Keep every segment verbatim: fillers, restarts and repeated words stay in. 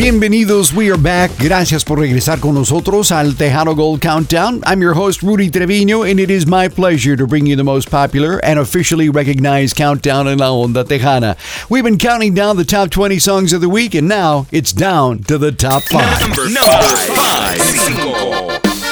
Bienvenidos, we are back. Gracias por regresar con nosotros al Tejano Gold Countdown. I'm your host, Rudy Trevino, and it is my pleasure to bring you the most popular and officially recognized countdown in La Onda Tejana. We've been counting down the top twenty songs of the week, and now it's down to the top five. Number, number five. Cinco.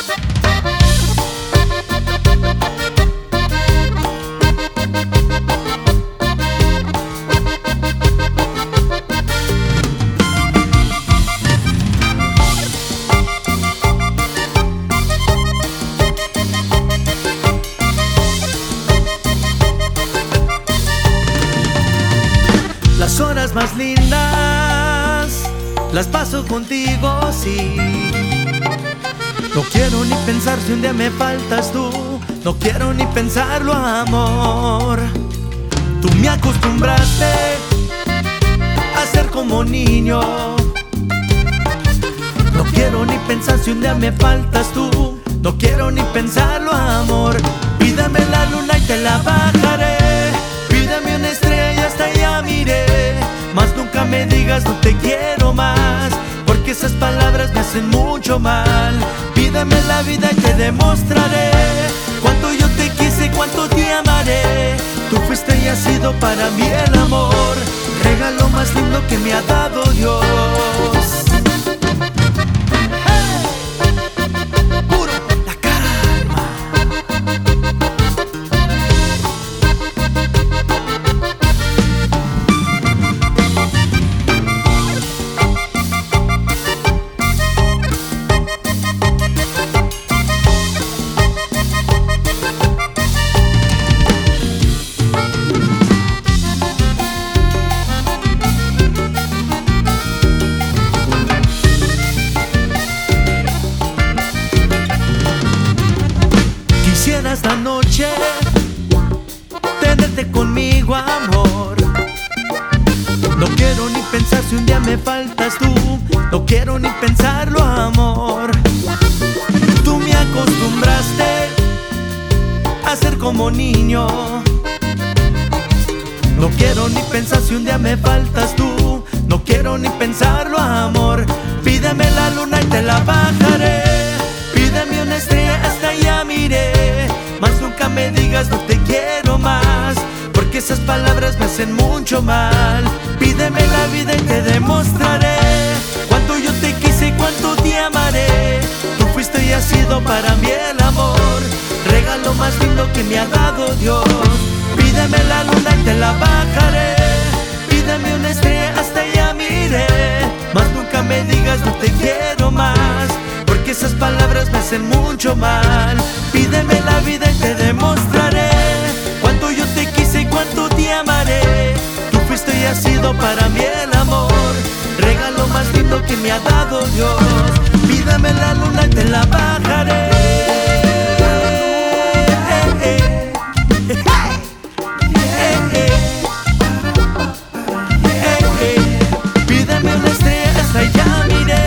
Las horas más lindas las paso contigo, sí. No quiero ni pensar si un día me faltas tú. No quiero ni pensarlo, amor. Tú me acostumbraste a ser como niño. No quiero ni pensar si un día me faltas tú. No quiero ni pensarlo, amor. Pídame la luna y te la bajaré. Pídame una estrella y hasta allá miré. Mas nunca me digas no te quiero más, porque esas palabras me hacen mucho mal. Pídame la vida y te demostraré cuánto yo te quise, cuánto te amaré. Tú fuiste y has sido para mí el amor, regalo más lindo que me ha dado Dios. Esta noche tenerte conmigo, amor. No quiero ni pensar si un día me faltas tú. No quiero ni pensarlo, amor. Tú me acostumbraste a ser como niño. No quiero ni pensar si un día me faltas tú. No quiero ni pensarlo, amor. Pídeme la luna y te la bajaré. Pídeme una estrella hasta allá miré. Mas nunca me digas no te quiero más, porque esas palabras me hacen mucho mal. Pídeme la vida y te demostraré cuánto yo te quise y cuánto te amaré. Tú fuiste y has sido para mí el amor, regalo más lindo que me ha dado Dios. Pídeme la luna y te la bajaré. Pídeme una estrella hasta allá miré. Mas nunca me digas no te quiero más, porque esas palabras me hacen mucho mal. Pídeme la vida y te demostraré cuánto yo te quise y cuánto te amaré. Tú fuiste y has sido para mí el amor, regalo más lindo que me ha dado Dios. Pídame la luna y te la bajaré. Pídame una estrella hasta allá miré.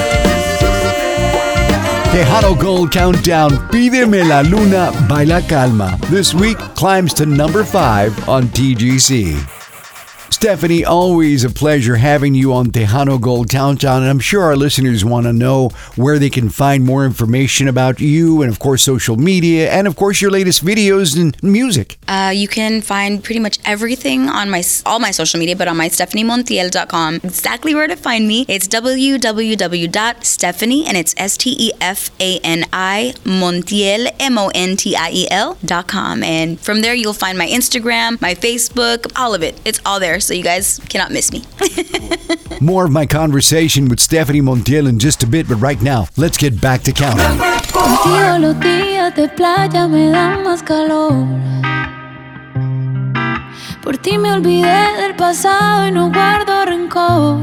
Tejano Gold Countdown, Pídeme la Luna, Baila Calma. This week climbs to number five on T G C. Stephanie, always a pleasure having you on Tejano Gold Countdown, and I'm sure our listeners want to know where they can find more information about you and, of course, social media and, of course, your latest videos and music. Uh, you can find pretty much everything on my all my social media, but on my stephanie montiel dot com. Exactly where to find me. It's w w w dot stephanie, and it's S T E F A N I, Montiel, M O N T I E L dot com. And from there, you'll find my Instagram, my Facebook, all of it. It's all there. So you guys cannot miss me. More of my conversation with Stephanie Montiel in just a bit, but right now, let's get back to counting. Contigo los días de playa me dan más calor. Por ti me olvidé del pasado y no guardo rencor.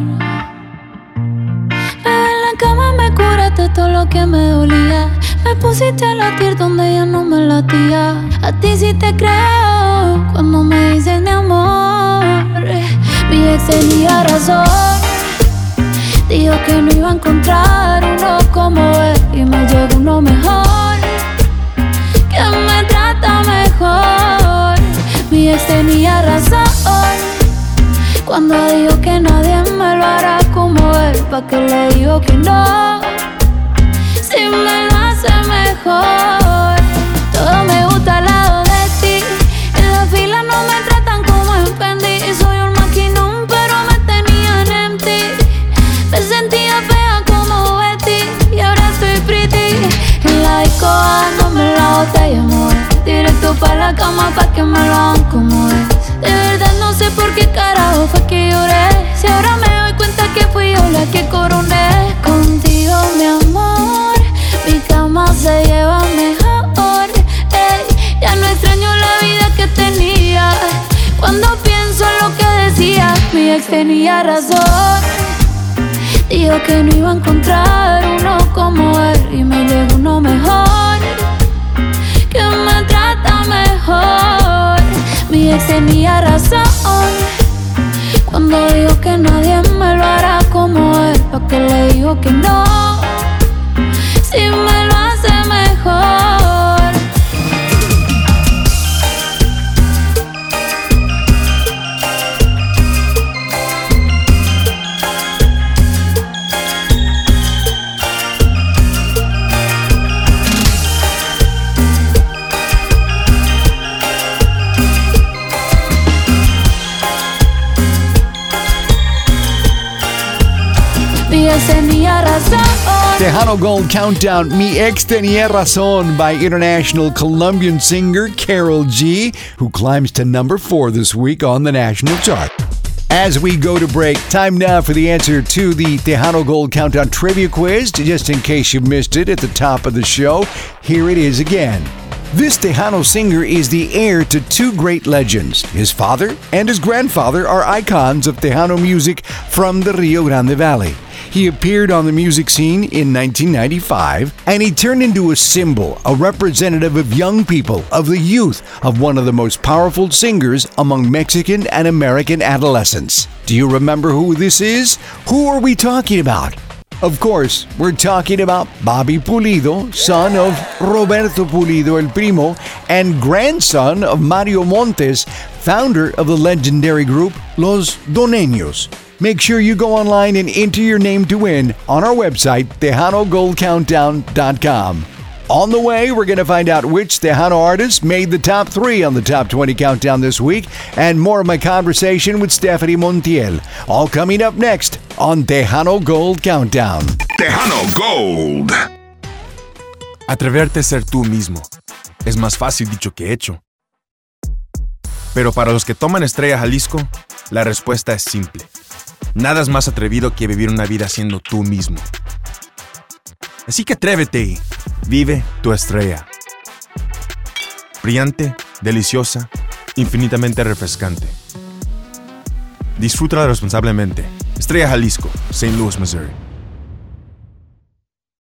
Bebé, en la cama me curaste todo lo que me dolía. Me pusiste a latir donde ya no me latía. A ti sí te creo cuando me dices mi amor. Mi ex tenía razón. Dijo que no iba a encontrar uno como él, y me llegó uno mejor, que me trata mejor. Mi ex tenía razón Cuando dijo que nadie me lo hará como él, ¿pa' qué le digo que no? Si me lo hace mejor. Todo me gusta al lado de ti. En la fila no me tratan como en Fendi. Soy un maquinón pero me tenían en ti. Me sentía fea como Betty y ahora estoy pretty. En la disco dándome la botella, amor. Directo pa' la cama pa' que me lo hagan como es. De verdad no sé por qué carajo fue que lloré. Si ahora me doy cuenta que fui yo la que coroné. Contigo, mi amor, mi cama se lleva mejor. Ey, ya no extraño la vida que tenía. Cuando pienso en lo que decía, mi ex tenía razón. Dijo que no iba a encontrar uno como él y me llegó uno mejor, que me trata mejor. Mi ex tenía razón cuando dijo que nadie me lo hará como él. ¿Pa' qué le digo que no? Si me lo hace mejor. Mi ex tenía razón. Tejano Gold Countdown, Mi Ex Tenía Razón by international Colombian singer Karol G, who climbs to number four this week on the national chart. As we go to break, time now for the answer to the Tejano Gold Countdown trivia quiz. Just in case you missed it at the top of the show, here it is again. This Tejano singer is the heir to two great legends. His father and his grandfather are icons of Tejano music from the Rio Grande Valley. He appeared on the music scene in nineteen ninety-five, and he turned into a symbol, a representative of young people, of the youth, of one of the most powerful singers among Mexican and American adolescents. Do you remember who this is? Who are we talking about? Of course, we're talking about Bobby Pulido, son of Roberto Pulido el Primo, and grandson of Mario Montes, founder of the legendary group Los Doneños. Make sure you go online and enter your name to win on our website, Tejano Gold Countdown dot com. On the way, we're going to find out which Tejano artists made the top three on the Top twenty Countdown this week, and more of my conversation with Stephanie Montiel. All coming up next on Tejano Gold Countdown. Tejano Gold. Atreverte a ser tú mismo es más fácil dicho que hecho. Pero para los que toman Estrella Jalisco, la respuesta es simple. Nada es más atrevido que vivir una vida siendo tú mismo. Así que atrévete y vive tu estrella. Brillante, deliciosa, infinitamente refrescante. Disfrútala responsablemente. Estrella Jalisco, Saint Louis, Missouri.